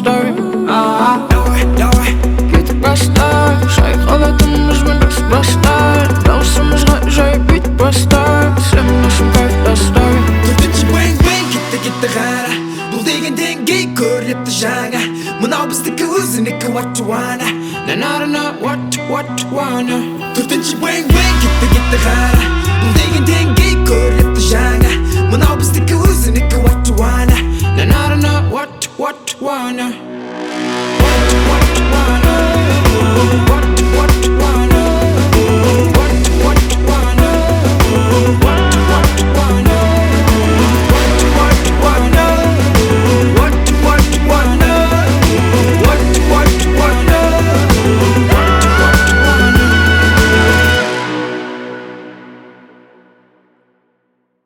бастар Давай кетіп бастар Шай қалатынымыз бен дос бастар Даусымызға жай бит бастар Сен үшін кайф тастар Төртінші бэнг-бэнг кетті қара Бұл деген деңгей көріпті жаңа Мынау біздікі өзінікі what you wanna Нанарына what you wanna Төртінші бэнг-бэнг кетті қара Бұл деген деңгей көріпті жаңа Мынау біздікі өзінікі what you wanna Нанарына what you wanna